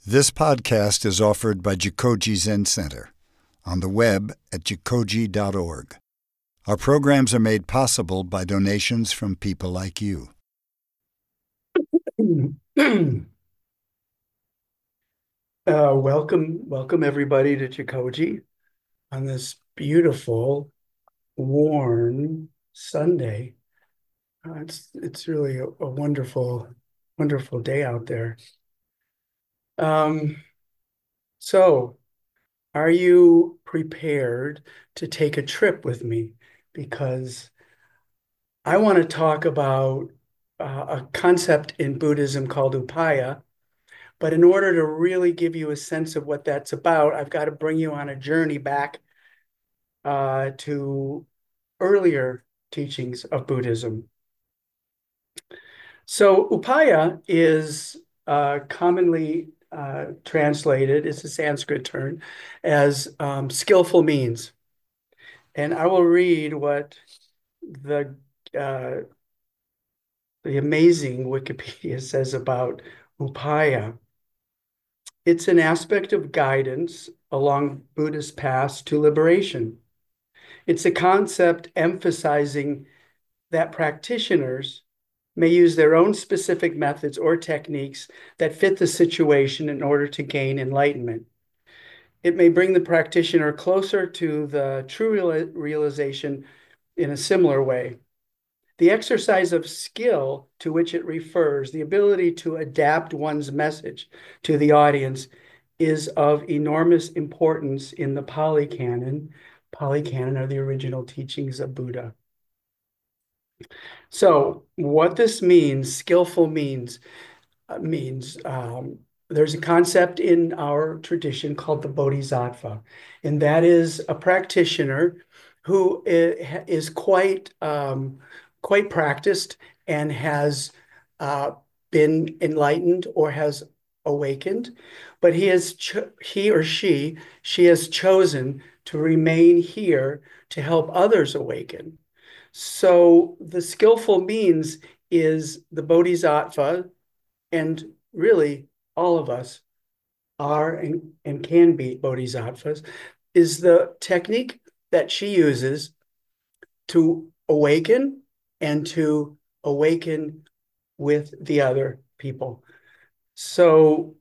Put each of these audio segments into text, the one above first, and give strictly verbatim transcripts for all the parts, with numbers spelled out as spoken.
This podcast is offered by Jikoji Zen Center on the web at jikoji dot org. Our programs are made possible by donations from people like you. uh, welcome, welcome everybody to Jikoji on this beautiful, warm Sunday. Uh, it's it's really a, a wonderful, wonderful day out there. Um, so, are you prepared to take a trip with me? Because I want to talk about uh, a concept in Buddhism called upaya. But in order to really give you a sense of what that's about, I've got to bring you on a journey back uh, to earlier teachings of Buddhism. So, upaya is uh, commonly uh, translated, it's a Sanskrit term, as um, skillful means. And I will read what the uh, the amazing Wikipedia says about upaya. It's an aspect of guidance along Buddhist paths to liberation. It's a concept emphasizing that practitioners may use their own specific methods or techniques that fit the situation in order to gain enlightenment. It may bring the practitioner closer to the true real realization in a similar way. The exercise of skill to which it refers, the ability to adapt one's message to the audience, is of enormous importance in the Pali Canon. Pali Canon are the original teachings of Buddha. So, what this means, skillful means, uh, means um, there's a concept in our tradition called the Bodhisattva, and that is a practitioner who is quite um, quite practiced and has uh, been enlightened or has awakened, but he has he or she she has chosen to remain here to help others awaken. So the skillful means is the Bodhisattva, and really all of us are and, and can be bodhisattvas, is the technique that she uses to awaken and to awaken with the other people. So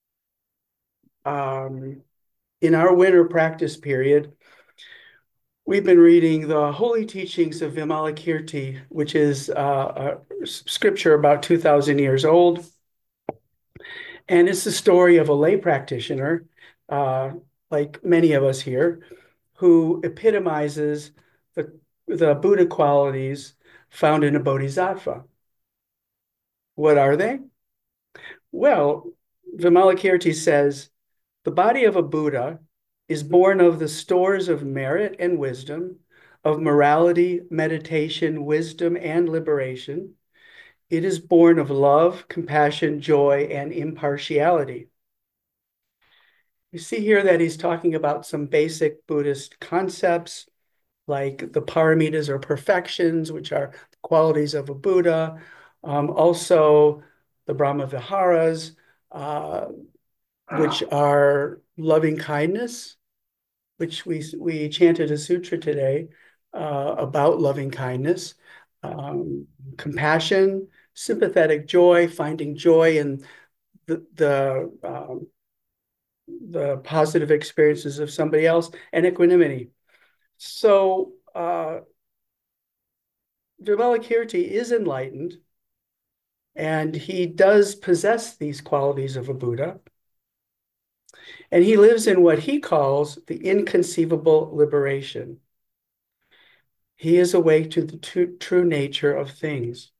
um, in our winter practice period, we've been reading the Holy Teachings of Vimalakirti, which is uh, a scripture about two thousand years old. And it's the story of a lay practitioner, uh, like many of us here, who epitomizes the, the Buddha qualities found in a bodhisattva. What are they? Well, Vimalakirti says the body of a Buddha is born of the stores of merit and wisdom, of morality, meditation, wisdom, and liberation. It is born of love, compassion, joy, and impartiality. You see here that he's talking about some basic Buddhist concepts like the paramitas or perfections, which are the qualities of a Buddha. Um, also, the Brahma Viharas, uh, which are loving kindness, which we, we chanted a sutra today uh, about loving kindness, um, compassion, sympathetic joy, finding joy in the, the um, the positive experiences of somebody else, and equanimity. So uh, Vimalakirti is enlightened, and he does possess these qualities of a Buddha. And he lives in what he calls the inconceivable liberation. He is awake to the true, true nature of things.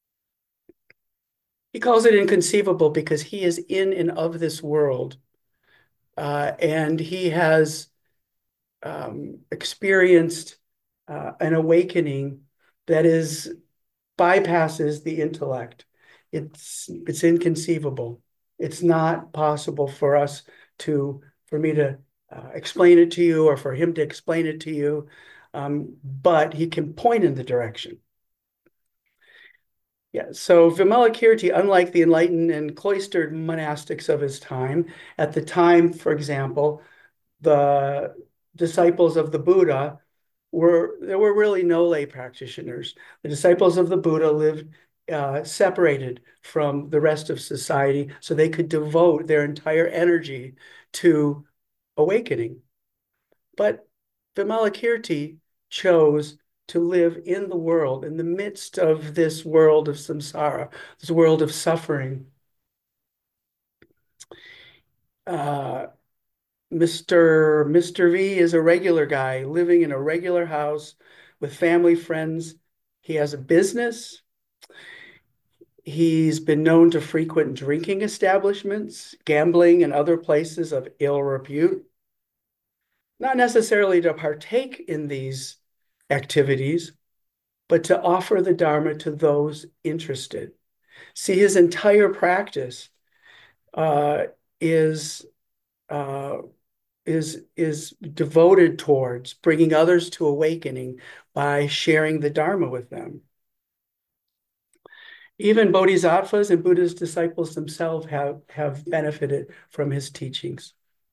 He calls it inconceivable because he is in and of this world. Uh, and he has um, experienced uh, an awakening that is bypasses the intellect. It's it's inconceivable. It's not possible for us to for me to uh, explain it to you or for him to explain it to you, um, but he can point in the direction. Yeah, so Vimalakirti, unlike the enlightened and cloistered monastics of his time, at the time, for example, the disciples of the Buddha were, there were really no lay practitioners. The disciples of the Buddha lived uh, separated from the rest of society so they could devote their entire energy to awakening. But Vimalakirti chose to live in the world, in the midst of this world of samsara, this world of suffering. Uh, Mister Mister V is a regular guy living in a regular house with family, friends. He has a business. He's been known to frequent drinking establishments, gambling, and other places of ill repute. Not necessarily to partake in these activities, but to offer the Dharma to those interested. See, his entire practice uh, is uh, is is devoted towards bringing others to awakening by sharing the Dharma with them. Even bodhisattvas and Buddha's disciples themselves have, have benefited from his teachings.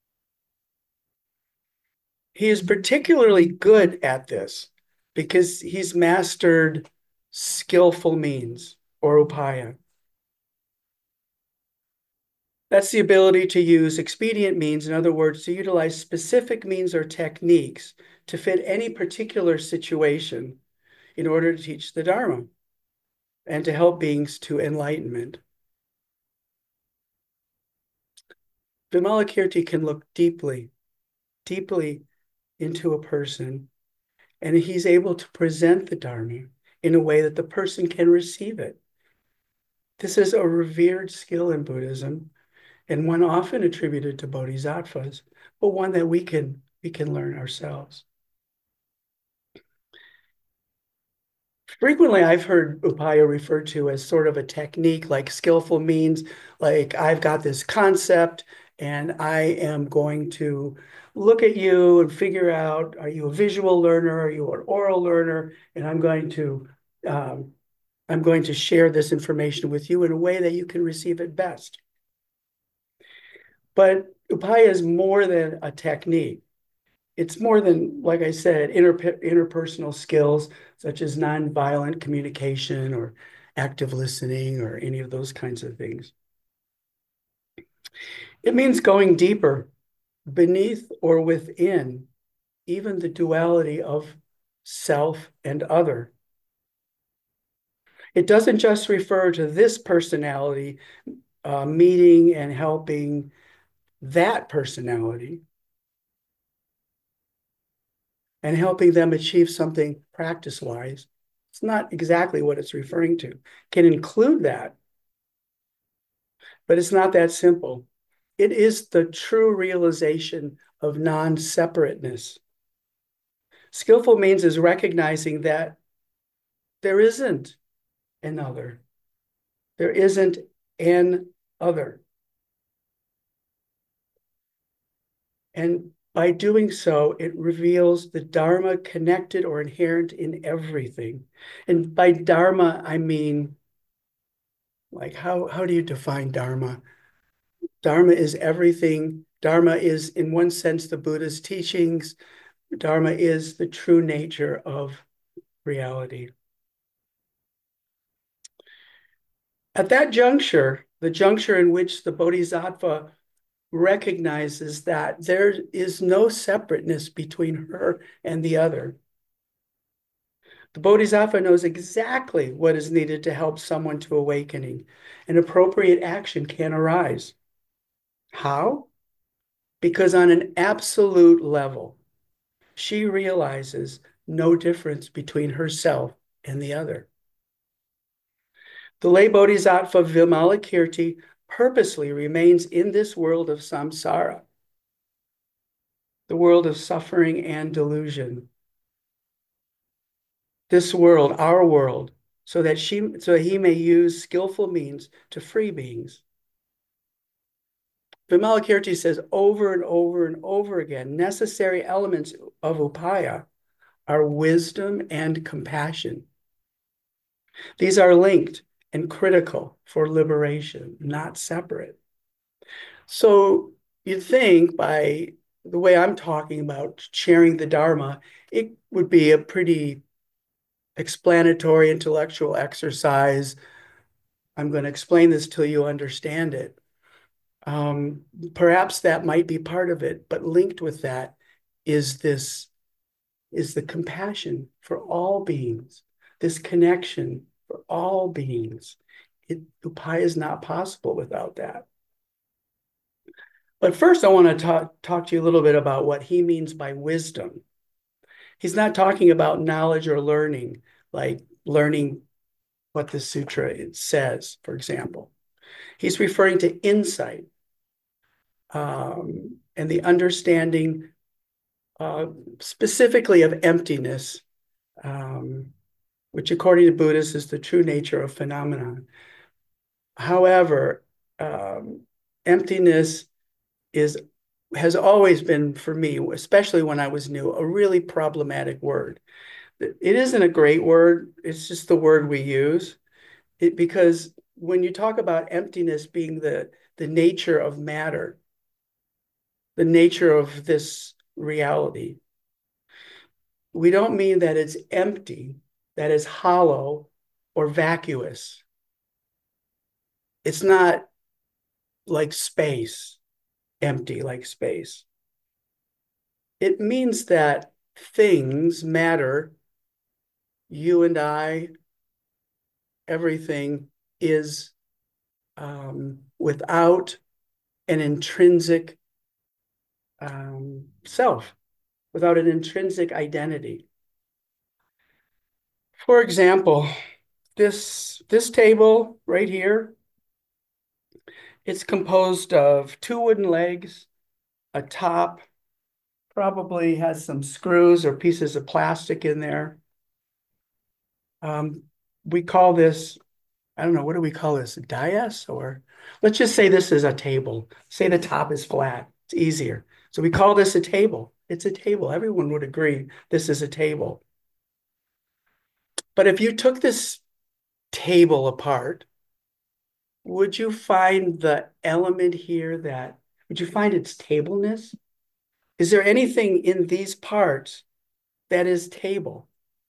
He is particularly good at this because he's mastered skillful means, or upaya. That's the ability to use expedient means, in other words, to utilize specific means or techniques to fit any particular situation in order to teach the Dharma and to help beings to enlightenment. Vimalakirti can look deeply, deeply into a person, and he's able to present the Dharma in a way that the person can receive it. This is a revered skill in Buddhism, and one often attributed to bodhisattvas, but one that we can we can learn ourselves. Frequently, I've heard upaya referred to as sort of a technique, like skillful means, like I've got this concept and I am going to look at you and figure out, are you a visual learner? Are you an oral learner? And I'm going to um, I'm going to share this information with you in a way that you can receive it best. But upaya is more than a technique. It's more than, like I said, inter interpersonal skills such as nonviolent communication or active listening or any of those kinds of things. It means going deeper, beneath or within, even the duality of self and other. It doesn't just refer to this personality uh, meeting and helping that personality and helping them achieve something practice-wise. It's not exactly what it's referring to. It can include that, but it's not that simple. It is the true realization of non-separateness. Skillful means is recognizing that there isn't another. There isn't an other. And by doing so, it reveals the Dharma connected or inherent in everything. And by Dharma, I mean, like, how, how do you define Dharma? Dharma is everything. Dharma is, in one sense, the Buddha's teachings. Dharma is the true nature of reality. At that juncture, the juncture in which the Bodhisattva recognizes that there is no separateness between her and the other. The Bodhisattva knows exactly what is needed to help someone to awakening. An appropriate action can arise. How? Because on an absolute level, she realizes no difference between herself and the other. The lay Bodhisattva Vimalakirti purposely remains in this world of samsara, the world of suffering and delusion. This world, our world, so that she, so he may use skillful means to free beings. Vimalakirti says over and over and over again, necessary elements of upaya are wisdom and compassion. These are linked, and critical for liberation, not separate. So you'd think by the way I'm talking about sharing the Dharma, it would be a pretty explanatory intellectual exercise. I'm going to explain this till you understand it. Um, perhaps that might be part of it, but linked with that is this is the compassion for all beings, this connection for all beings. It, upaya is not possible without that. But first, I want to talk, talk to you a little bit about what he means by wisdom. He's not talking about knowledge or learning, like learning what the sutra says, for example. He's referring to insight um, and the understanding uh, specifically of emptiness, um, which according to Buddhists is the true nature of phenomenon. However, um, emptiness is has always been for me, especially when I was new, a really problematic word. It isn't a great word. It's just the word we use. It, because when you talk about emptiness being the, the nature of matter, the nature of this reality, we don't mean that it's empty, that is hollow or vacuous. It's not like space, empty like space. It means that things matter, you and I, everything is um, without an intrinsic um, self, without an intrinsic identity. For example, this, this table right here, it's composed of two wooden legs, a top, probably has some screws or pieces of plastic in there. Um, we call this, I don't know, what do we call this? A dais? Or let's just say this is a table. Say the top is flat. It's easier. So we call this a table. It's a table. Everyone would agree this is a table. But if you took this table apart, would you find the element here that, would you find its tableness? Is there anything in these parts that is table?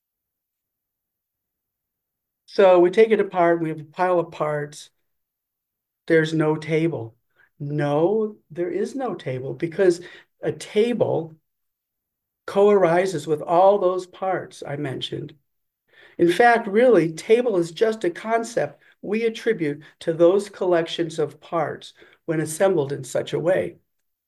So we take it apart, we have a pile of parts. There's no table. No, there is no table because a table co-arises with all those parts I mentioned. In fact, really, table is just a concept we attribute to those collections of parts when assembled in such a way.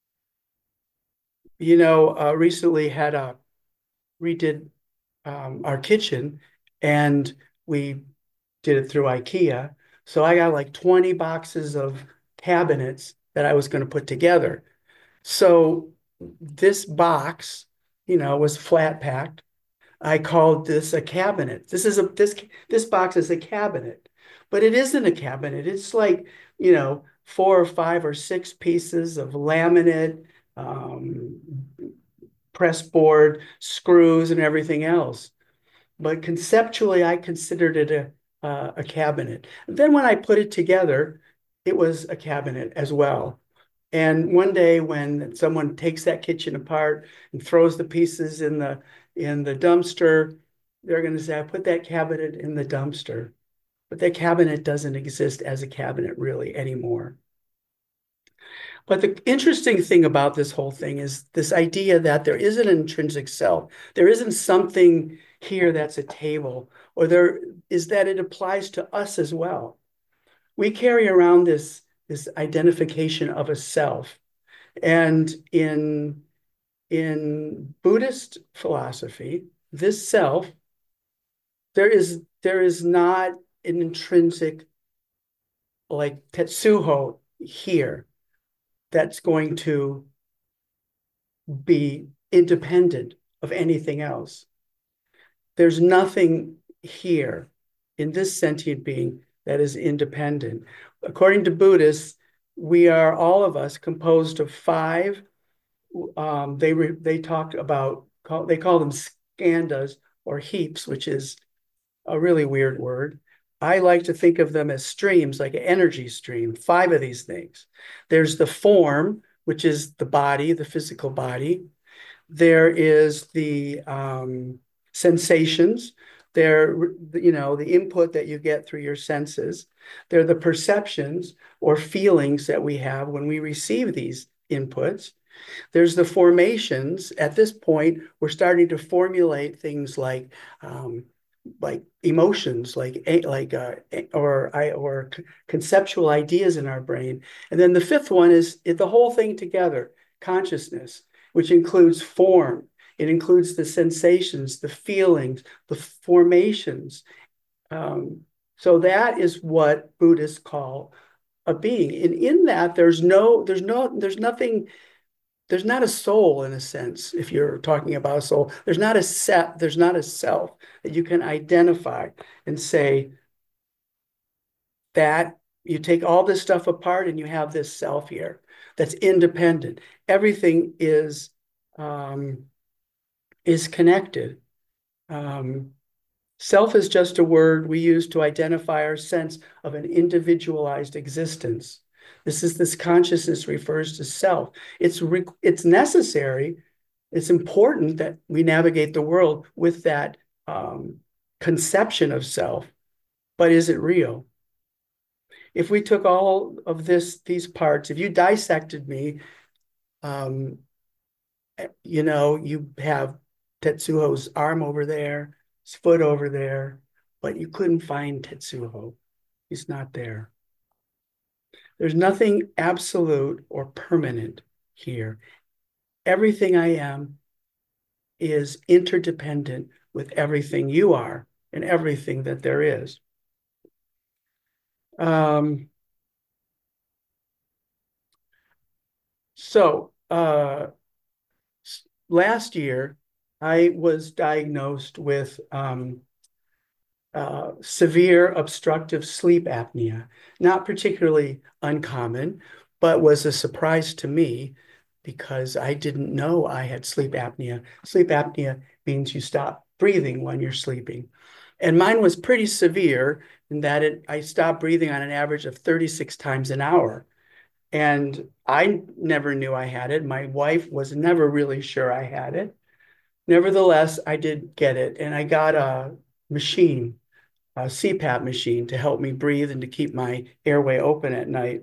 You know, uh, recently had a redid um, our kitchen, and we did it through IKEA. So I got like twenty boxes of cabinets that I was going to put together. So this box, you know, was flat packed. I called this a cabinet. This is a this this box is a cabinet, but it isn't a cabinet. It's like, you know, four or five or six pieces of laminate, um, press board, screws, and everything else. But conceptually, I considered it a uh, a cabinet. Then when I put it together, it was a cabinet as well. And one day when someone takes that kitchen apart and throws the pieces in the in the dumpster, they're going to say, I put that cabinet in the dumpster. But that cabinet doesn't exist as a cabinet really anymore. But the interesting thing about this whole thing is this idea that there is an intrinsic self. There isn't something here that's a table, or there is that it applies to us as well. We carry around this, this identification of a self. And in, in Buddhist philosophy, this self, there is, there is not an intrinsic, like Tetsuho here, that's going to be independent of anything else. There's nothing here in this sentient being that is independent. According to Buddhists, we are, all of us, composed of five. Um, they re, they talk about, call, they call them skandhas or heaps, which is a really weird word. I like to think of them as streams, like an energy stream, five of these things. There's the form, which is the body, the physical body. There is the um, sensations. There, you know, the input that you get through your senses. There are the perceptions or feelings that we have when we receive these inputs. There's the formations. At this point, we're starting to formulate things like um, like emotions, like like uh, or I or conceptual ideas in our brain. And then the fifth one is the whole thing together, consciousness, which includes form. It includes the sensations, the feelings, the formations. Um, so that is what Buddhists call a being. And in that, there's no, there's no, there's nothing there's not a soul in a sense. If you're talking about a soul, there's not a set, there's not a self that you can identify and say that you take all this stuff apart and you have this self here that's independent. Everything is um, is connected. Um, Self is just a word we use to identify our sense of an individualized existence. This is this consciousness refers to self. It's re, it's necessary. It's important that we navigate the world with that um, conception of self, but is it real? If we took all of this, these parts, if you dissected me, um, you know, you have Tetsuo's arm over there, his foot over there, but you couldn't find Tetsuo. He's not there. There's nothing absolute or permanent here. Everything I am is interdependent with everything you are and everything that there is. Um, so uh, last year, I was diagnosed with um, uh, severe obstructive sleep apnea, not particularly uncommon, but was a surprise to me because I didn't know I had sleep apnea. Sleep apnea means you stop breathing when you're sleeping. And mine was pretty severe in that it, I stopped breathing on an average of thirty-six times an hour. And I never knew I had it. My wife was never really sure I had it. Nevertheless, I did get it, and I got a machine, a C PAP machine to help me breathe and to keep my airway open at night.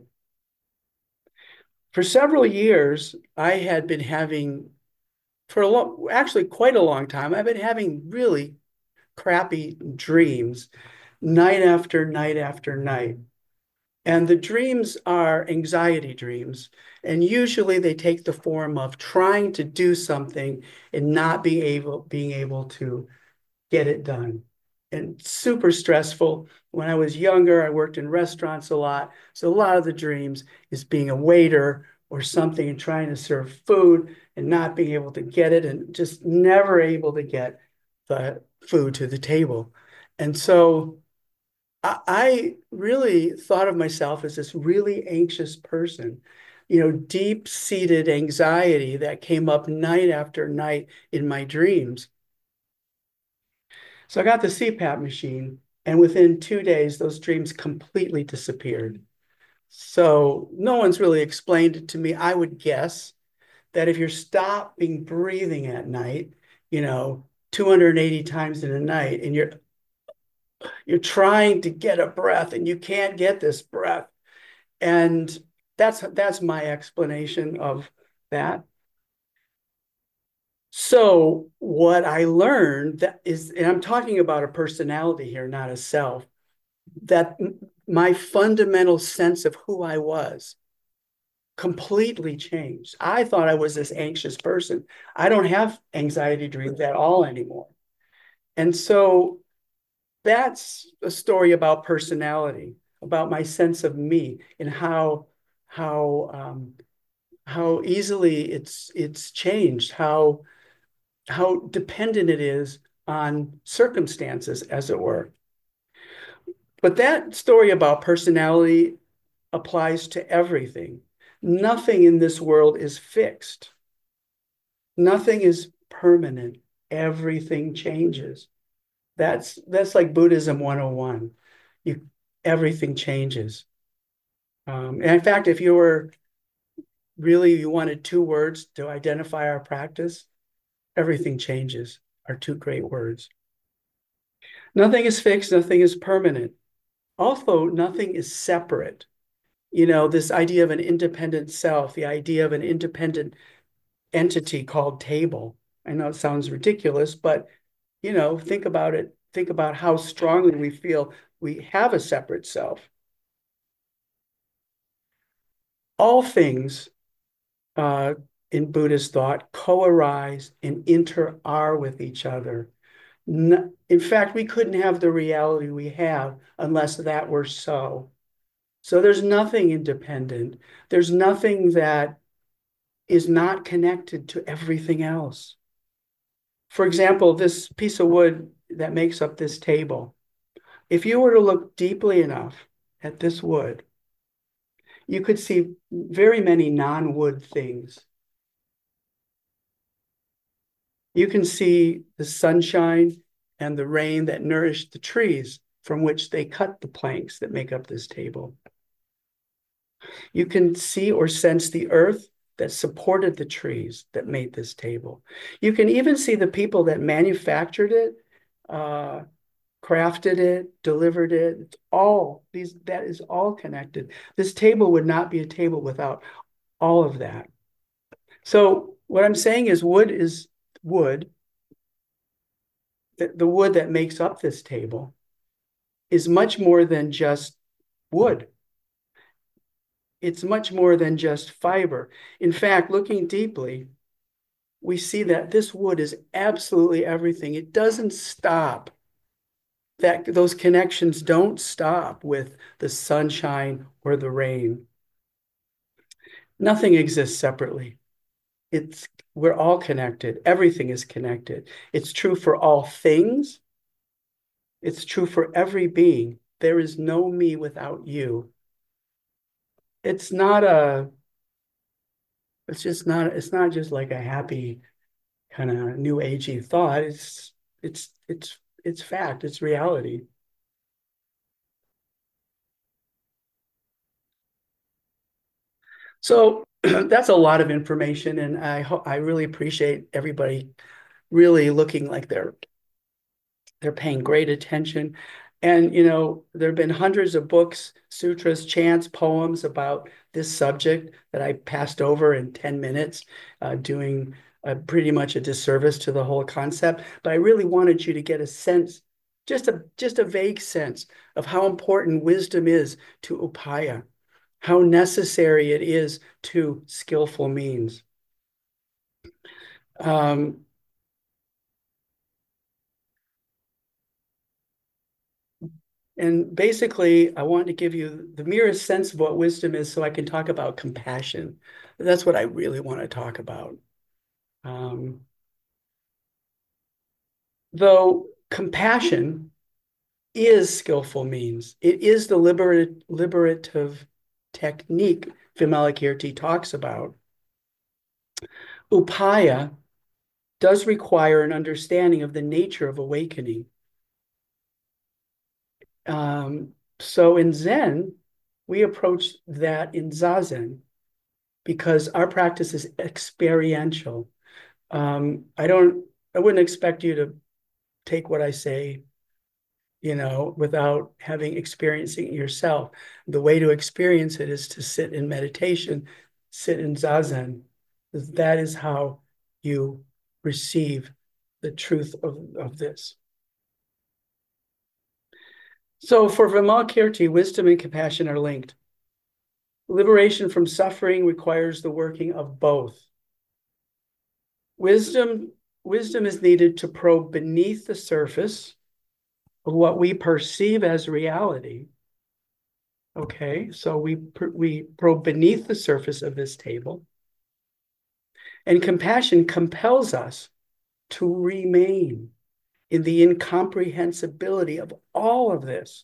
For several years, I had been having, for a long, actually quite a long time, I've been having really crappy dreams night after night after night. And the dreams are anxiety dreams. And usually they take the form of trying to do something and not being able, being able to get it done. And super stressful. When I was younger, I worked in restaurants a lot. So a lot of the dreams is being a waiter or something and trying to serve food and not being able to get it and just never able to get the food to the table. And so I, I really thought of myself as this really anxious person, you know, deep-seated anxiety that came up night after night in my dreams. So I got the C PAP machine, and within two days, those dreams completely disappeared. So no one's really explained it to me. I would guess that if you're stopping breathing at night, you know, two hundred eighty times in a night, and you're you're trying to get a breath and you can't get this breath. And that's that's my explanation of that. So what I learned that is, and I'm talking about a personality here, not a self, that my fundamental sense of who I was completely changed. I thought I was this anxious person. I don't have anxiety dreams at all anymore. And so that's a story about personality, about my sense of me and how how um, how easily it's it's changed, how how dependent it is on circumstances, as it were. But that story about personality applies to everything. Nothing in this world is fixed. Nothing is permanent. Everything changes. That's that's like Buddhism one oh one. you everything changes. Um, and in fact, if you were really, you wanted two words to identify our practice, everything changes are two great words. Nothing is fixed, nothing is permanent. Also, nothing is separate. You know, this idea of an independent self, the idea of an independent entity called table. I know it sounds ridiculous, but, you know, think about it. Think about how strongly we feel we have a separate self. All things uh, in Buddhist thought co-arise and inter-are with each other. In fact, we couldn't have the reality we have unless that were so. So there's nothing independent. There's nothing that is not connected to everything else. For example, this piece of wood that makes up this table, if you were to look deeply enough at this wood, you could see very many non-wood things. You can see the sunshine and the rain that nourished the trees from which they cut the planks that make up this table. You can see or sense the earth that supported the trees that made this table. You can even see the people that manufactured it, uh, crafted it, delivered it. It's all these, that is all connected. This table would not be a table without all of that. So what I'm saying is wood is wood. The, the wood that makes up this table is much more than just wood. It's much more than just fiber. In fact, looking deeply, we see that this wood is absolutely everything. It doesn't stop. That those connections don't stop with the sunshine or the rain. Nothing exists separately. It's we're all connected. Everything is connected. It's true for all things. It's true for every being. There is no me without you. It's not a, it's just not, it's not just like a happy kind of new agey thought. It's, it's, it's, it's fact. It's reality. So that's a lot of information, and I hope I really appreciate everybody really looking like they're they're paying great attention. And you know, there have been hundreds of books, sutras, chants, poems about this subject that I passed over in ten minutes, uh, doing uh, pretty much a disservice to the whole concept. But I really wanted you to get a sense, just a just a vague sense of how important wisdom is to upaya, how necessary it is to skillful means. Um, and basically, I want to give you the merest sense of what wisdom is so I can talk about compassion. That's what I really want to talk about. Um, though compassion is skillful means, it is the liberat liberative technique Vimalakirti talks about. Upaya does require an understanding of the nature of awakening. Um, so in Zen, we approach that in Zazen because our practice is experiential. Um, I don't, I wouldn't expect you to take what I say, you know, without having experiencing it yourself. The way to experience it is to sit in meditation, sit in Zazen. That is how you receive the truth of, of this. So for Vimalakirti, wisdom and compassion are linked. Liberation from suffering requires the working of both. Wisdom, wisdom is needed to probe beneath the surface of what we perceive as reality. Okay, so we, we probe beneath the surface of this table. And compassion compels us to remain in the incomprehensibility of all of this,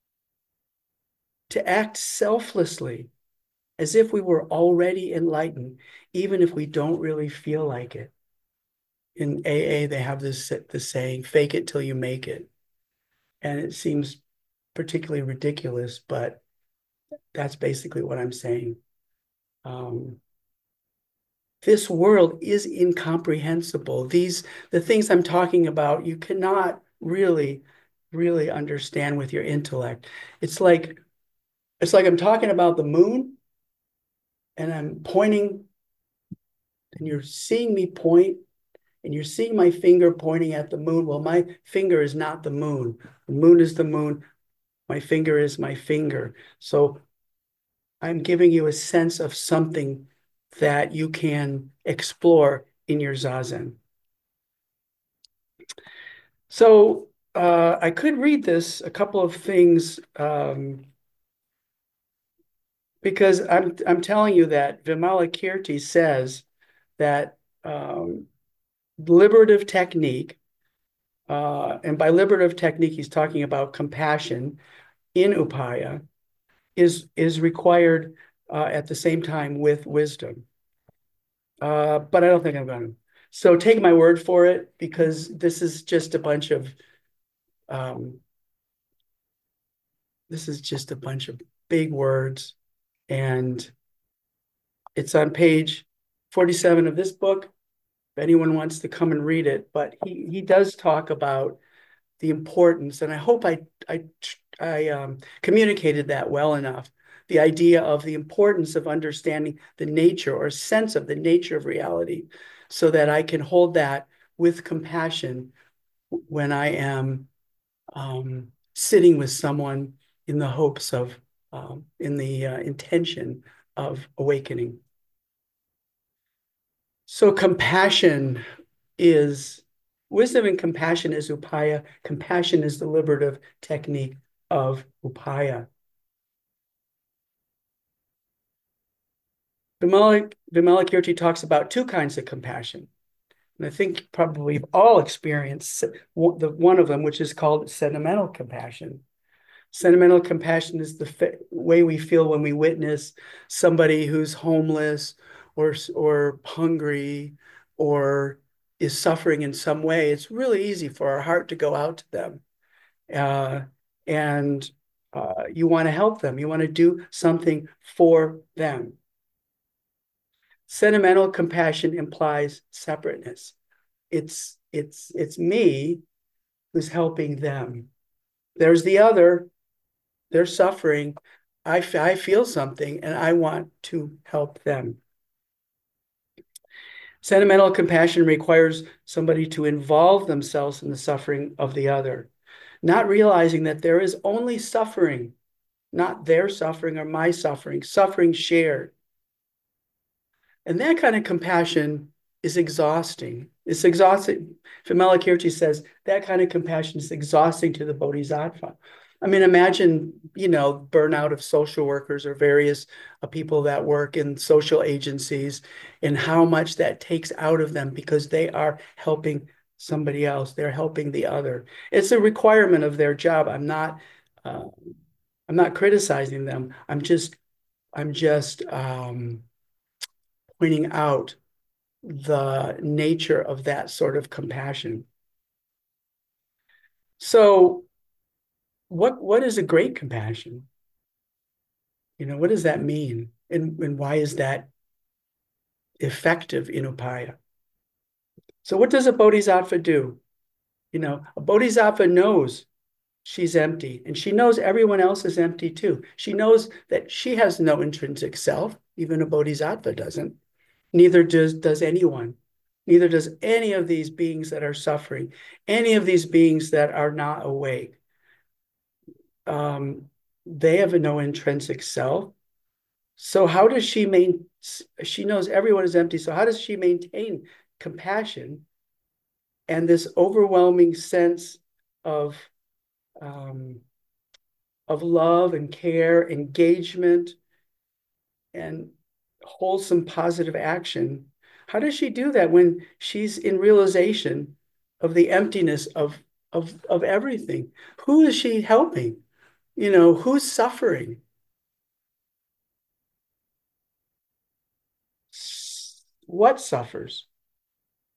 to act selflessly, as if we were already enlightened, even if we don't really feel like it. In A A, they have this, this saying, fake it till you make it. And it seems particularly ridiculous, but that's basically what I'm saying. Um, this world is incomprehensible. These, the things I'm talking about, you cannot really, really understand with your intellect. It's like, it's like I'm talking about the moon and I'm pointing and you're seeing me point and you're seeing my finger pointing at the moon. Well, my finger is not the moon. The moon is the moon. My finger is my finger. So I'm giving you a sense of something that you can explore in your Zazen. So uh, I could read this, a couple of things, um, because I'm I'm telling you that Vimalakirti says that um, liberative technique, uh, and by liberative technique, he's talking about compassion in upaya, is is required uh, at the same time with wisdom. Uh, but I don't think I'm going to. So take my word for it, because this is just a bunch of um, this is just a bunch of big words, and it's on page forty-seven of this book. If anyone wants to come and read it, but he he does talk about the importance, and I hope I I I um, communicated that well enough. The idea of the importance of understanding the nature or sense of the nature of reality, so that I can hold that with compassion when I am um, sitting with someone in the hopes of, um, in the uh, intention of awakening. So compassion is, wisdom and compassion is upaya. Compassion is the liberative technique of upaya. Vimala, Vimalakirti talks about two kinds of compassion. And I think probably we've all experienced the one of them, which is called sentimental compassion. Sentimental compassion is the way we feel when we witness somebody who's homeless or, or hungry or is suffering in some way. It's really easy for our heart to go out to them. Uh, and uh, you want to help them. You want to do something for them. Sentimental compassion implies separateness. It's, it's, it's me who's helping them. There's the other. They're suffering. I, I feel something and I want to help them. Sentimental compassion requires somebody to involve themselves in the suffering of the other, not realizing that there is only suffering, not their suffering or my suffering, suffering shared. And that kind of compassion is exhausting. It's exhausting. Vimalakirti says that kind of compassion is exhausting to the bodhisattva. I mean, imagine, you know, burnout of social workers or various uh, people that work in social agencies and how much that takes out of them because they are helping somebody else. They're helping the other. It's a requirement of their job. I'm not, uh, I'm not criticizing them. I'm just, I'm just um, pointing out the nature of that sort of compassion. So what what is a great compassion? You know, what does that mean? And, and why is that effective in upaya? So what does a bodhisattva do? You know, a bodhisattva knows she's empty and she knows everyone else is empty too. She knows that she has no intrinsic self. Even a bodhisattva doesn't. Neither does, does anyone. Neither does any of these beings that are suffering, any of these beings that are not awake. Um, they have no intrinsic self. So how does she maintain, she knows everyone is empty. So how does she maintain compassion and this overwhelming sense of, um, of love and care, engagement, and wholesome positive action? How does she do that when she's in realization of the emptiness of, of, of everything? Who is she helping? You know, who's suffering? What suffers?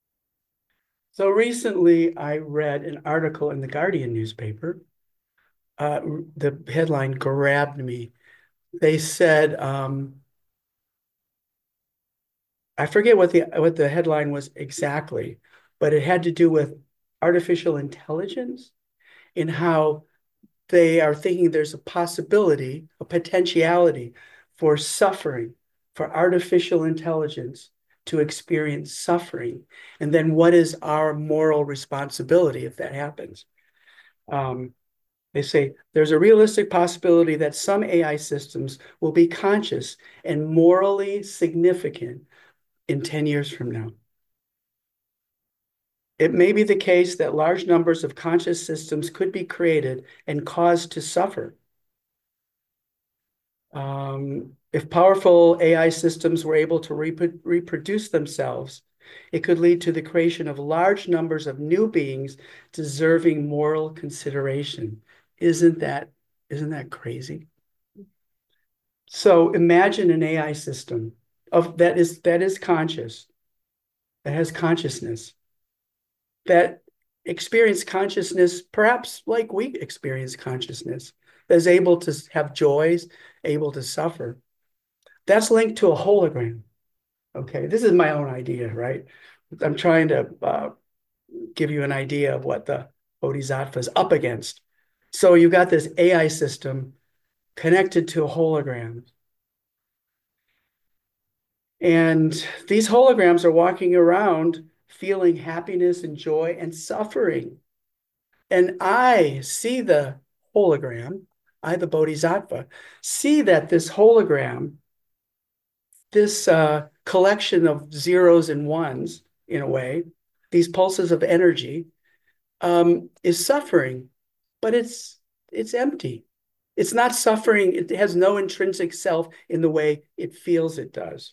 So recently I read an article in the Guardian newspaper uh, the headline grabbed me. They said, um, I forget what the what the headline was exactly, but it had to do with artificial intelligence and how they are thinking there's a possibility, a potentiality for suffering, for artificial intelligence to experience suffering. And then what is our moral responsibility if that happens? Um, they say there's a realistic possibility that some A I systems will be conscious and morally significant in ten years from now. It may be the case that large numbers of conscious systems could be created and caused to suffer. Um, if powerful A I systems were able to repro reproduce themselves, it could lead to the creation of large numbers of new beings deserving moral consideration. Isn't that, isn't that crazy? So imagine an A I system of that is that is conscious, that has consciousness, that experience consciousness, perhaps like we experience consciousness, that is able to have joys, able to suffer. That's linked to a hologram. Okay, this is my own idea, right? I'm trying to uh, give you an idea of what the Bodhisattva is up against. So you got this A I system connected to a hologram. And these holograms are walking around feeling happiness and joy and suffering. And I see the hologram, I, the Bodhisattva, see that this hologram, this uh, collection of zeros and ones, in a way, these pulses of energy, um, is suffering, but it's it's empty. It's not suffering. It has no intrinsic self in the way it feels it does.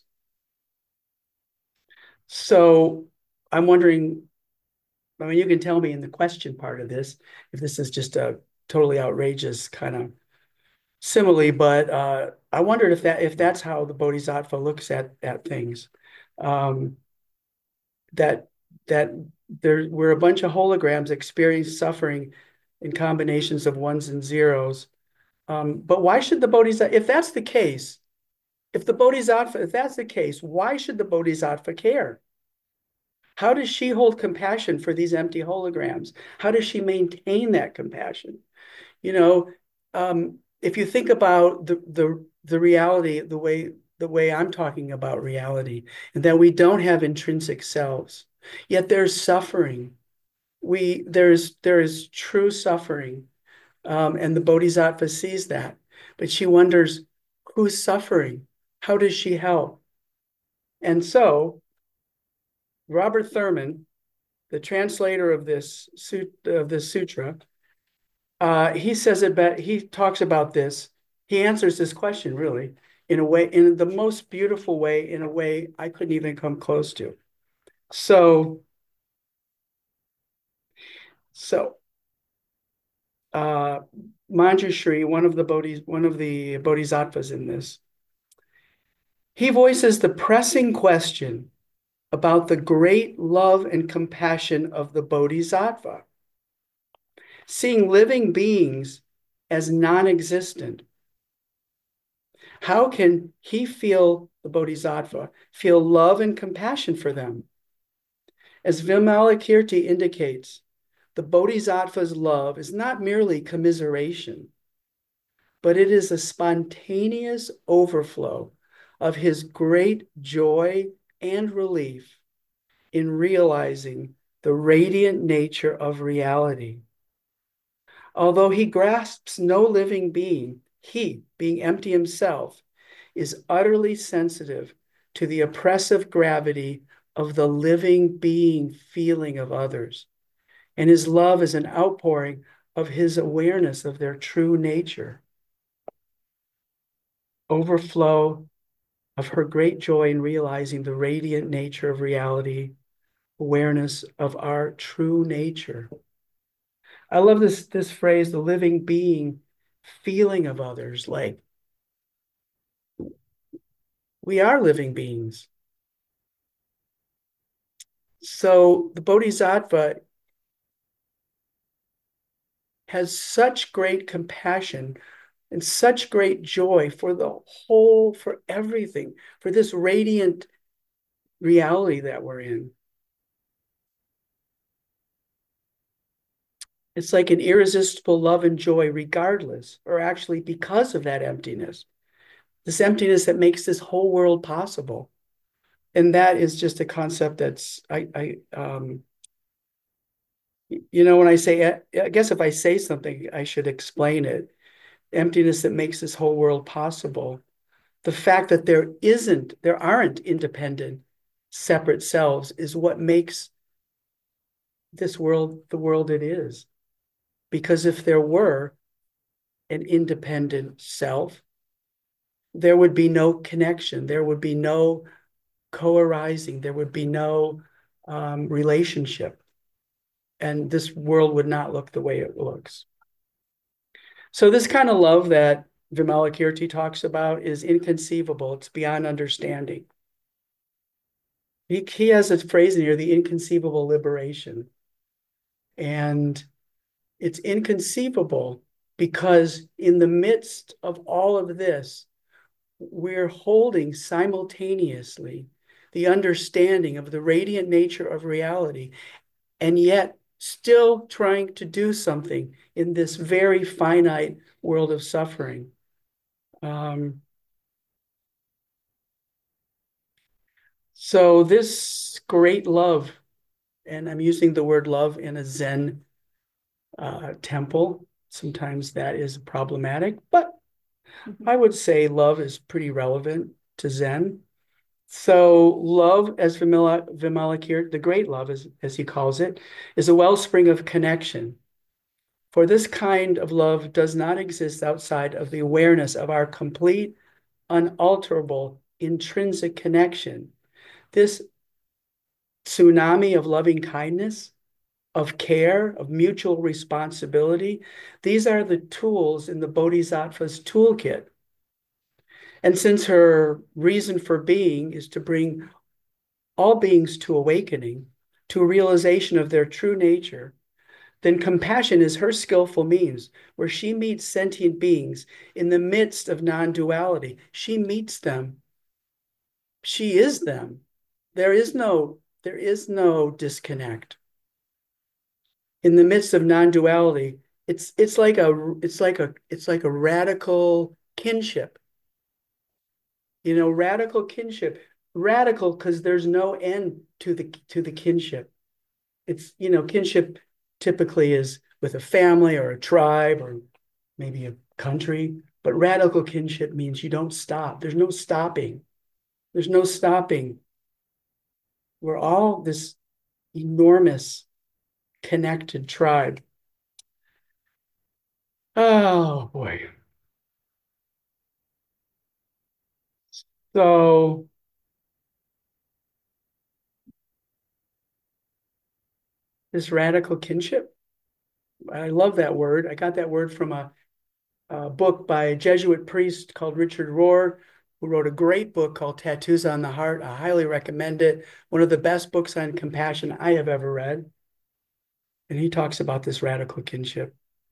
So I'm wondering, I mean, you can tell me in the question part of this if this is just a totally outrageous kind of simile, but uh, I wondered if that if that's how the Bodhisattva looks at at things. Um, that that there were a bunch of holograms experience suffering in combinations of ones and zeros. Um, but why should the Bodhisattva, if that's the case, if the Bodhisattva, if that's the case, why should the Bodhisattva care? How does she hold compassion for these empty holograms? How does she maintain that compassion? You know, um, if you think about the the the reality, the way the way I'm talking about reality, and that we don't have intrinsic selves, yet there's suffering. We there's there is true suffering, um, and the Bodhisattva sees that, but she wonders who's suffering. How does she help? And so Robert Thurman, the translator of this of this sutra, uh, he says it. But he talks about this. He answers this question really in a way, in the most beautiful way, in a way I couldn't even come close to. So, so uh, Manjushri, one of the Bodhis, one of the Bodhisattvas in this, he voices the pressing question about the great love and compassion of the Bodhisattva, seeing living beings as non-existent. How can he feel, the Bodhisattva, feel love and compassion for them? As Vimalakirti indicates, the Bodhisattva's love is not merely commiseration, but it is a spontaneous overflow of his great joy and relief in realizing the radiant nature of reality. Although he grasps no living being, he, being empty himself, is utterly sensitive to the oppressive gravity of the living being feeling of others. And his love is an outpouring of his awareness of their true nature. Overflow of her great joy in realizing the radiant nature of reality, awareness of our true nature. I love this, this phrase, the living being feeling of others, like we are living beings. So the Bodhisattva has such great compassion and such great joy for the whole, for everything, for this radiant reality that we're in. It's like an irresistible love and joy, regardless, or actually because of that emptiness, this emptiness that makes this whole world possible. And that is just a concept that's, I, I, um, you know, when I say, I guess if I say something, I should explain it. Emptiness that makes this whole world possible. The fact that there isn't, there aren't independent, separate selves is what makes this world the world it is. Because if there were an independent self, there would be no connection. There would be no co-arising. There would be no um, relationship. And this world would not look the way it looks. So this kind of love that Vimalakirti talks about is inconceivable. It's beyond understanding. He, he has a phrase in here, the inconceivable liberation. And it's inconceivable because in the midst of all of this, we're holding simultaneously the understanding of the radiant nature of reality, and yet still trying to do something in this very finite world of suffering. Um, so this great love, and I'm using the word love in a Zen uh, temple. Sometimes that is problematic, but I would say love is pretty relevant to Zen. So love, as Vimala, Vimalakirti, the great love, as, as he calls it, is a wellspring of connection. For this kind of love does not exist outside of the awareness of our complete, unalterable, intrinsic connection. This tsunami of loving kindness, of care, of mutual responsibility, these are the tools in the Bodhisattva's toolkit. And since her reason for being is to bring all beings to awakening, to a realization of their true nature, then compassion is her skillful means, where she meets sentient beings in the midst of non-duality. She meets them. She is them. There is no, there is no disconnect. In the midst of non-duality, it's it's like a it's like a it's like a radical kinship. You know, radical kinship. Radical because there's no end to the to the kinship. It's, you know, kinship typically is with a family or a tribe or maybe a country, but radical kinship means you don't stop. There's no stopping. There's no stopping. We're all this enormous connected tribe. Oh boy. So this radical kinship, I love that word. I got that word from a, a book by a Jesuit priest called Richard Rohr, who wrote a great book called Tattoos on the Heart. I highly recommend it. One of the best books on compassion I have ever read. And he talks about this radical kinship.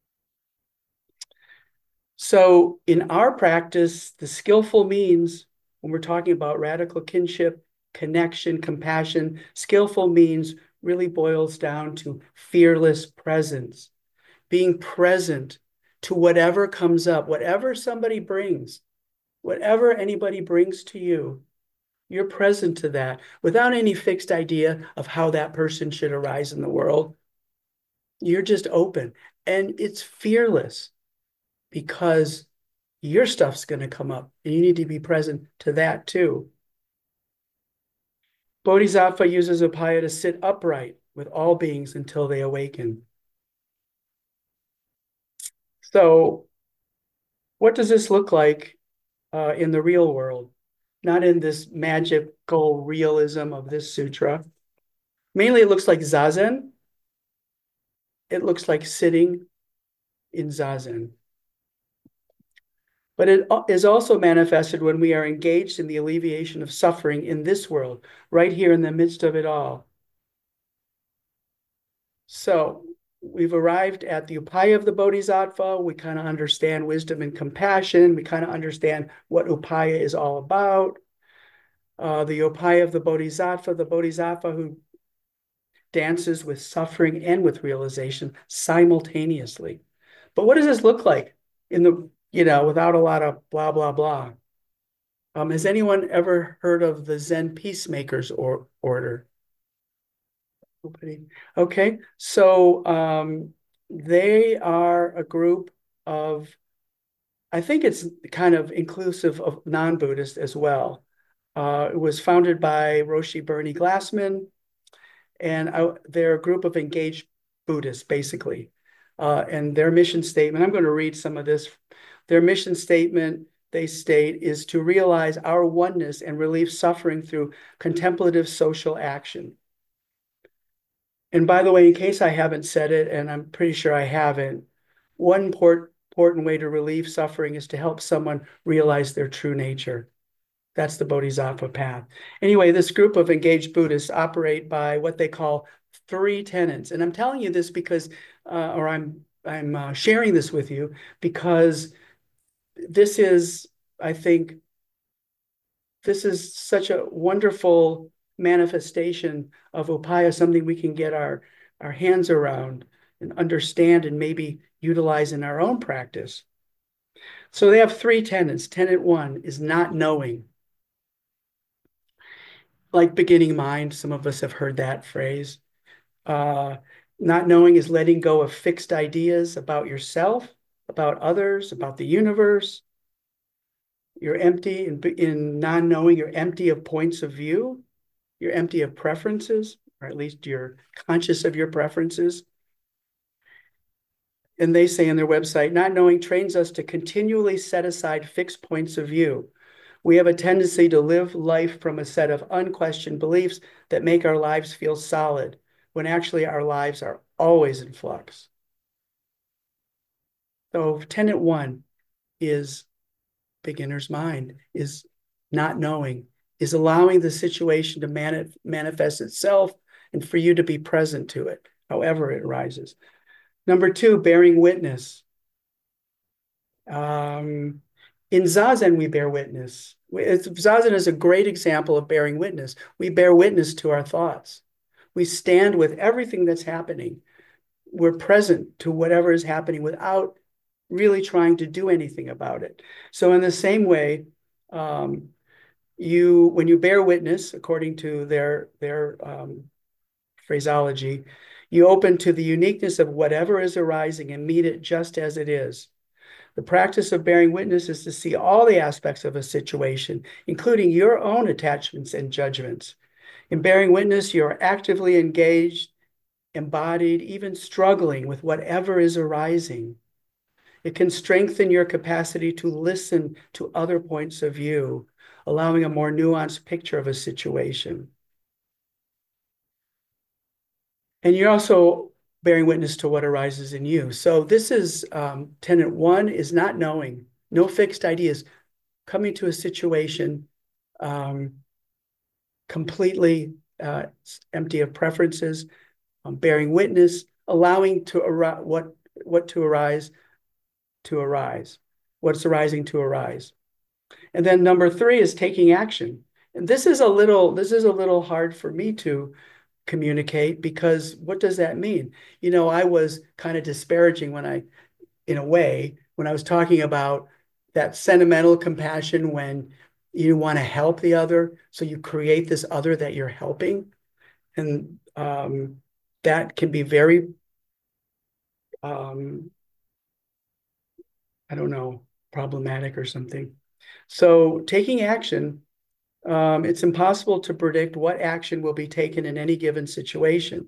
So in our practice, the skillful means, when we're talking about radical kinship, connection, compassion, skillful means really boils down to fearless presence, being present to whatever comes up, whatever somebody brings, whatever anybody brings to you, you're present to that without any fixed idea of how that person should arise in the world. You're just open, and it's fearless because your stuff's going to come up and you need to be present to that too. Bodhisattva uses upaya to sit upright with all beings until they awaken. So what does this look like uh, in the real world? Not in this magical realism of this sutra. Mainly it looks like zazen. It looks like sitting in zazen. But it is also manifested when we are engaged in the alleviation of suffering in this world, right here in the midst of it all. So we've arrived at the upaya of the Bodhisattva. We kind of understand wisdom and compassion. We kind of understand what upaya is all about. Uh, the upaya of the Bodhisattva, the Bodhisattva who dances with suffering and with realization simultaneously. But what does this look like in the, you know, without a lot of blah, blah, blah? Um, has anyone ever heard of the Zen Peacemakers or order? Nobody. Okay, so um, they are a group of, I think it's kind of inclusive of non-Buddhists as well. Uh, it was founded by Roshi Bernie Glassman, and I, they're a group of engaged Buddhists, basically. Uh, and their mission statement, I'm going to read some of this. Their mission statement, they state, is to realize our oneness and relieve suffering through contemplative social action. And by the way, in case I haven't said it, and I'm pretty sure I haven't, one important important way to relieve suffering is to help someone realize their true nature. That's the Bodhisattva path. Anyway, this group of engaged Buddhists operate by what they call three tenets. And I'm telling you this because, uh, or I'm, I'm uh, sharing this with you because this is, I think, this is such a wonderful manifestation of upaya, something we can get our, our hands around and understand and maybe utilize in our own practice. So they have three tenets. Tenet one is not knowing. Like beginning mind, some of us have heard that phrase. Uh, not knowing is letting go of fixed ideas about yourself, about others, about the universe. You're empty in, in non-knowing, you're empty of points of view. You're empty of preferences, or at least you're conscious of your preferences. And they say in their website, not knowing trains us to continually set aside fixed points of view. We have a tendency to live life from a set of unquestioned beliefs that make our lives feel solid, when actually our lives are always in flux. So tenet one is beginner's mind, is not knowing, is allowing the situation to mani manifest itself and for you to be present to it, however it arises. Number two, bearing witness. Um, in Zazen, we bear witness. Zazen is a great example of bearing witness. We bear witness to our thoughts. We stand with everything that's happening. We're present to whatever is happening without really trying to do anything about it. So in the same way, um, you when you bear witness, according to their, their um, phraseology, you open to the uniqueness of whatever is arising and meet it just as it is. The practice of bearing witness is to see all the aspects of a situation, including your own attachments and judgments. In bearing witness, you're actively engaged, embodied, even struggling with whatever is arising. It can strengthen your capacity to listen to other points of view, allowing a more nuanced picture of a situation. And you're also bearing witness to what arises in you. So this is um, tenet one is not knowing, no fixed ideas, coming to a situation um, completely uh, empty of preferences, um, bearing witness, allowing to what what to arise to arise, what's arising to arise. And then number three is taking action. And this is a little this is a little hard for me to communicate, because what does that mean? You know, I was kind of disparaging when I, in a way, when I was talking about that sentimental compassion when you want to help the other, so you create this other that you're helping. And um, that can be very, um, I don't know, problematic or something. So taking action, Um, it's impossible to predict what action will be taken in any given situation.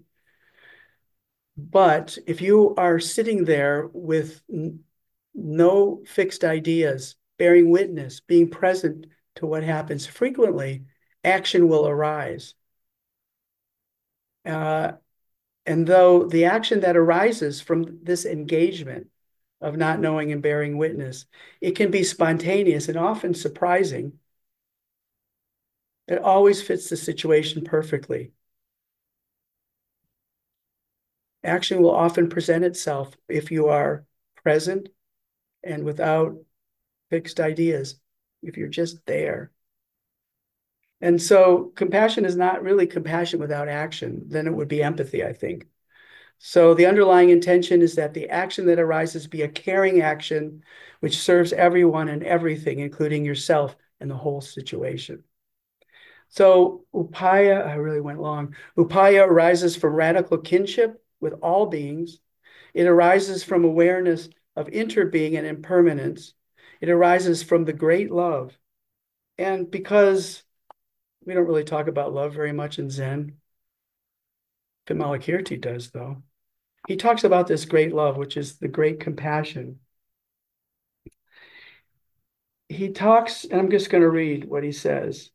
But if you are sitting there with no fixed ideas, bearing witness, being present to what happens frequently, action will arise. Uh, and though the action that arises from this engagement of not knowing and bearing witness, it can be spontaneous and often surprising. It always fits the situation perfectly. Action will often present itself if you are present and without fixed ideas, if you're just there. And so compassion is not really compassion without action. Then it would be empathy, I think. So the underlying intention is that the action that arises be a caring action which serves everyone and everything, including yourself and the whole situation. So upaya, I really went long. Upaya arises from radical kinship with all beings. It arises from awareness of interbeing and impermanence. It arises from the great love. And because we don't really talk about love very much in Zen, Vimalakirti does, though. He talks about this great love, which is the great compassion. He talks, and I'm just going to read what he says.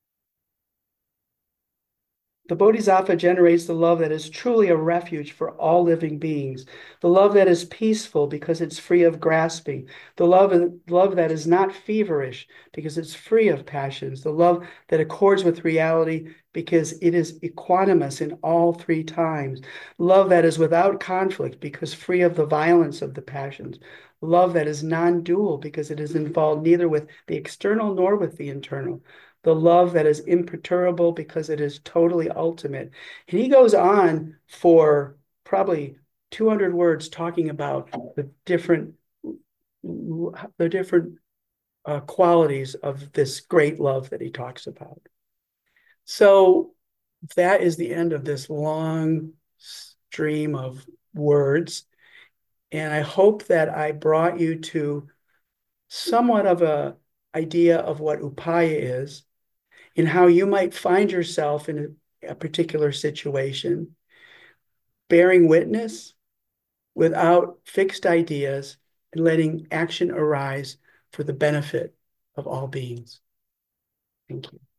The Bodhisattva generates the love that is truly a refuge for all living beings, the love that is peaceful because it's free of grasping, the love, love that is not feverish because it's free of passions, the love that accords with reality because it is equanimous in all three times, love that is without conflict because free of the violence of the passions, love that is non-dual because it is involved neither with the external nor with the internal, the love that is imperturbable because it is totally ultimate. And he goes on for probably two hundred words talking about the different the different uh, qualities of this great love that he talks about. So that is the end of this long stream of words. And I hope that I brought you to somewhat of a idea of what upaya is, in how you might find yourself in a, a particular situation, bearing witness without fixed ideas and letting action arise for the benefit of all beings. Thank you.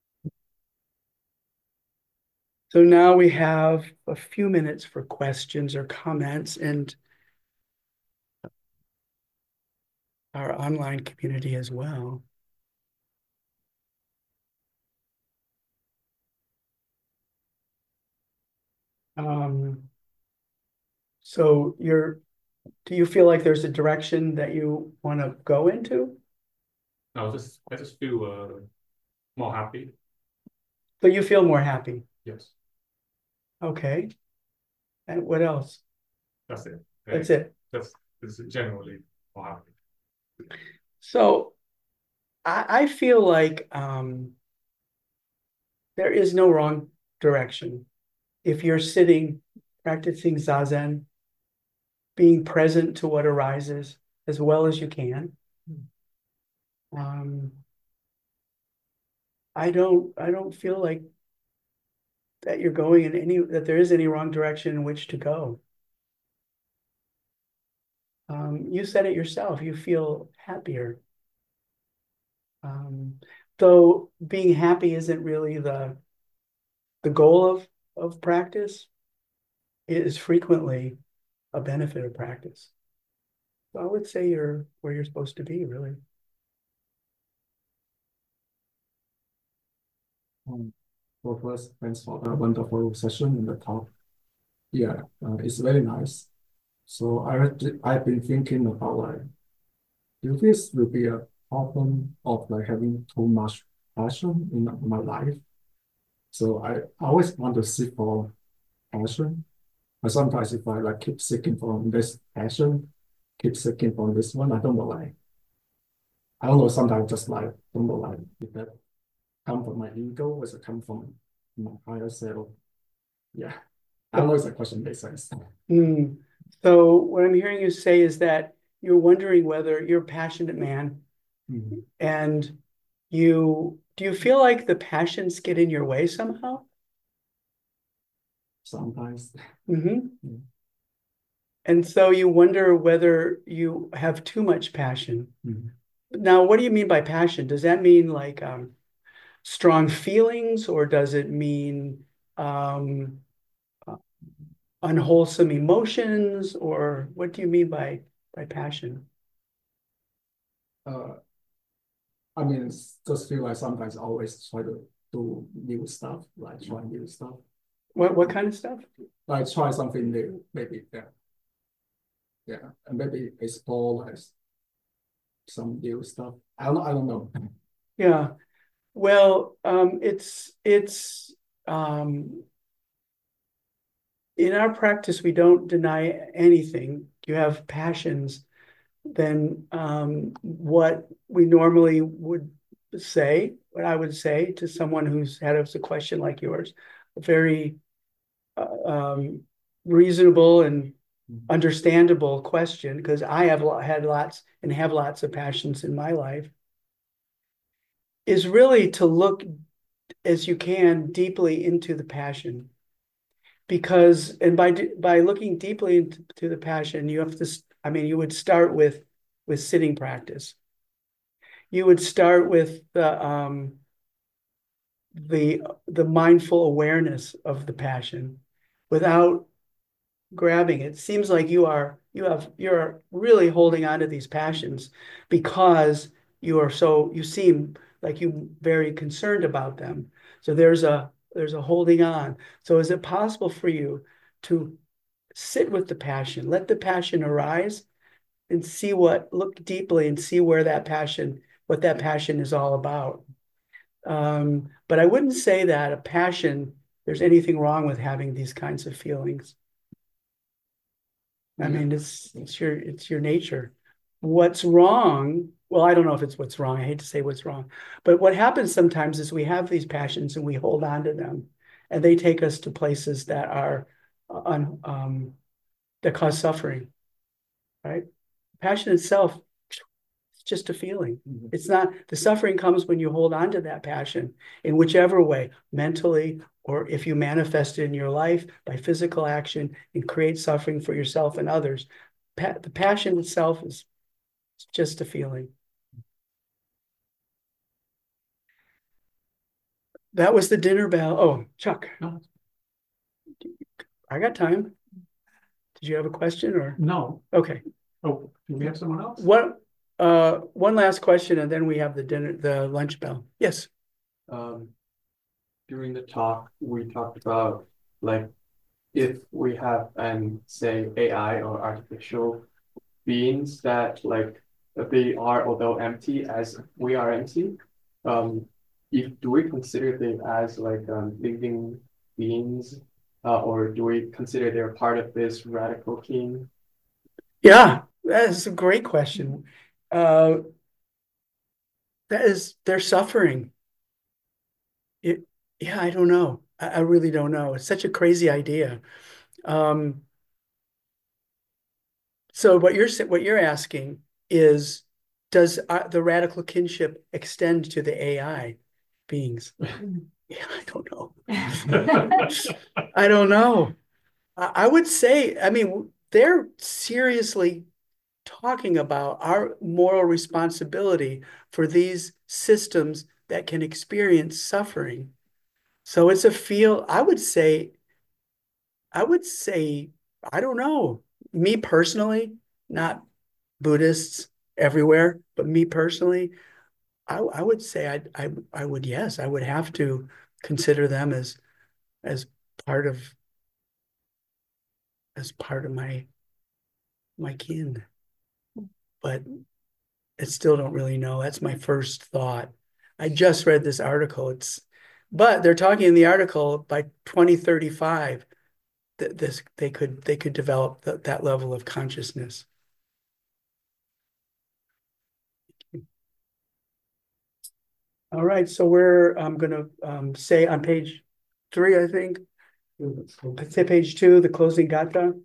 So now we have a few minutes for questions or comments, and our online community as well. Um, so you're, do you feel like there's a direction that you want to go into? No, just I just feel uh, more happy. So you feel more happy? Yes, Okay. And what else? that's it. That's it. That's just generally more happy. So I, I feel like um, there is no wrong direction. If you're sitting, practicing Zazen, being present to what arises as well as you can. Um, I don't I don't feel like that you're going in any that there is any wrong direction in which to go. Um, you said it yourself, you feel happier. Um, though being happy isn't really the the goal of of practice, it is frequently a benefit of practice. So I would say you're where you're supposed to be, really. Um, well, first, thanks for the wonderful session in the talk. Yeah, uh, it's very nice. So I read- I've been thinking about like, if this will be a problem of like having too much passion in my life. So I always want to seek for passion. But sometimes if I like keep seeking for this passion, keep seeking for this one, I don't know like, I don't know, sometimes just like, don't know like, if that come from my ego or does it come from my higher self? Yeah. I don't know if that question makes sense. Mm. So what I'm hearing you say is that you're wondering whether you're a passionate man, Mhm. and you do you feel like the passions get in your way somehow? Sometimes. Mm-hmm. Mm. And so you wonder whether you have too much passion. Mhm. Now, what do you mean by passion? Does that mean like um, strong feelings, or does it mean um, uh, unwholesome emotions, or what do you mean by by passion? Uh, I mean, it's just feel like sometimes I always try to do new stuff, like try new stuff. What what kind of stuff? Like try something new, maybe. Yeah. Yeah. And maybe explore like some new stuff. I don't I don't know. Yeah. Well, um, it's it's um, in our practice, we don't deny anything. You have passions, then um, what we normally would say, what I would say to someone who's had a question like yours, a very uh, um, reasonable and understandable question, because I have had lots and have lots of passions in my life, is really to look as you can deeply into the passion. Because, and by by looking deeply into the passion, you have to, I mean, you would start with with sitting practice. You would start with the um, the the mindful awareness of the passion without grabbing it. It seems like you are you have you're really holding on to these passions because you are so you seem like you very concerned about them. So there's a there's a holding on. So is it possible for you to sit with the passion, let the passion arise, and see what look deeply and see where that passion, what that passion is all about. Um, but I wouldn't say that a passion, there's anything wrong with having these kinds of feelings. I mean, it's it's your it's your nature. What's wrong? Well, I don't know if it's what's wrong. I hate to say what's wrong, but what happens sometimes is we have these passions and we hold on to them, and they take us to places that are un, um, that cause suffering. Right? Passion itself, it's just a feeling. Mm-hmm. It's not, the suffering comes when you hold on to that passion in whichever way, mentally, or if you manifest it in your life by physical action and create suffering for yourself and others. Pa- the passion itself is just a feeling. That was the dinner bell. Oh, Chuck. No. I got time. Did you have a question or? No. Okay. Oh, do we have someone else? What? Uh, one last question, and then we have the dinner, the lunch bell. Yes. Um, during the talk, we talked about like if we have an say A I or artificial beings that like they are although empty as we are empty. Um, if do we consider them as like um, living beings, uh, or do we consider they're part of this radical king? Yeah, that is a great question. Uh, that is, they're suffering. It, yeah, I don't know. I, I really don't know. It's such a crazy idea. Um, so what you're what you're asking is, does uh, the radical kinship extend to the A I beings? Yeah, I don't know. I don't know. I, I would say, I mean, they're seriously talking about our moral responsibility for these systems that can experience suffering. So it's a feel, I would say, I would say, I don't know. Me personally, not Buddhists everywhere, but me personally, I, I would say I, I I would, yes, I would have to consider them as as part of as part of my my kin. But I still don't really know. That's my first thought. I just read this article. It's, but they're talking in the article by twenty thirty-five that this they could they could develop the, that level of consciousness. All right, so we're I'm gonna um, say on page three, I think. Let's say page two, the closing gatha,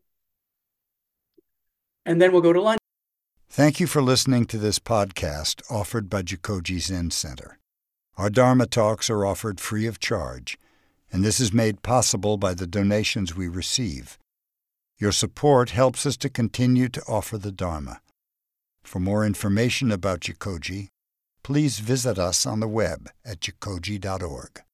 and then we'll go to lunch. Thank you for listening to this podcast offered by Jikoji Zen Center. Our Dharma talks are offered free of charge, and this is made possible by the donations we receive. Your support helps us to continue to offer the Dharma. For more information about Jikoji, please visit us on the web at jikoji dot org.